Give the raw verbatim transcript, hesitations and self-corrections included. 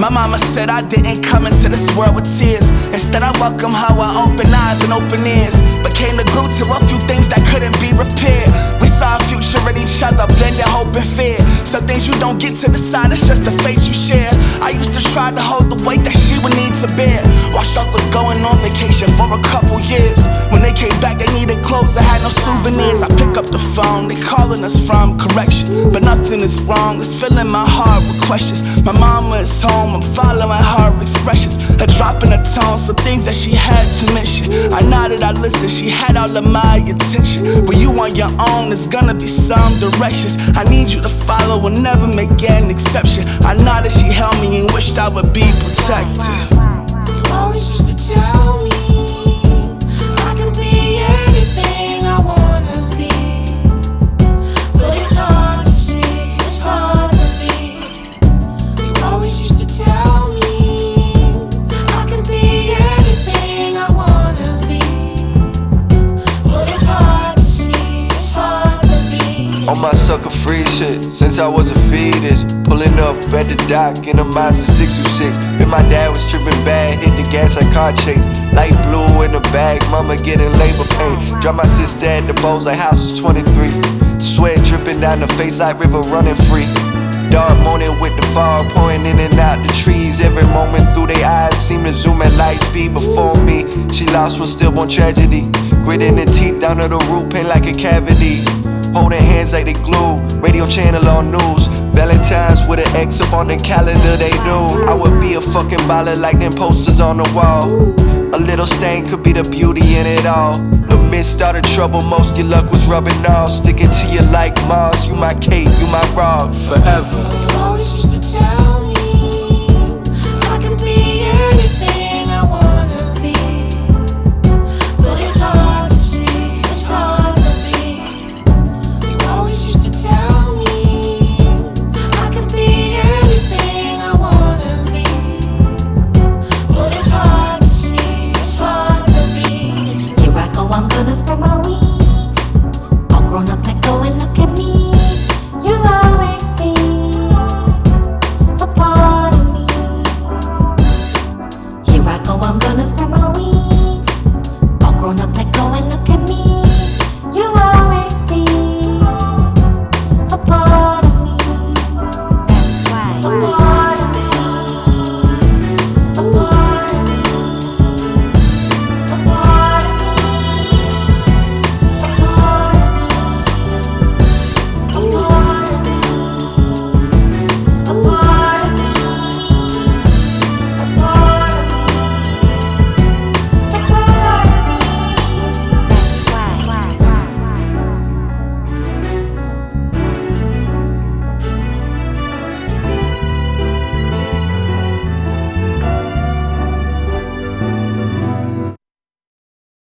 My mama said I didn't come into this world with tears. Instead I welcome her with open eyes and open ears. Became the glue to a few things that couldn't be repaired. We saw a future in each other, blended hope and fear. Some things you don't get to decide, it's just the fate you share. I used to try to hold the weight that she would need to bear, while Struck was going on vacation for a couple years. When they came back, they needed clothes, I had no souvenirs. I pick up the phone, they calling us from correction, but nothing is wrong, it's filling my heart with questions. My mama is home, I'm following her expressions, a drop in her tone, some things that she had to mention. I nodded, I listened, she had all of my attention. When you on your own, there's gonna be some directions I need you to follow and never make an exception. I nodded, she held me and wished I would be protected. You always used to tell me I can be anything I wanna be, but it's hard to see, it's hard to be. You always used to tell me I can be anything I wanna be, but it's hard to see, it's hard to be. On my sucker free shit, since I was a fetus, pulling up at the dock in a Mazda six two six. If my dad was tripping bad, hit the gas like car chase. Light blue in the bag, mama getting labor pain. Drop my sister at the Bose like house was twenty-three. Sweat dripping down the face like river running free. Dark morning with the fog pouring in and out the trees. Every moment through their eyes seem to zoom at light speed before me. She lost one stillborn tragedy. Gritting her teeth down to the root, pain like a cavity. Holding hands like they glue, radio channel on news. Valentine's with an X up on the calendar, they knew I would be a fucking baller like them posters on the wall. A little stain could be the beauty in it all. The midst of the trouble, most your luck was rubbing off. Sticking to you like Mars, you my cape, you my rock. Forever.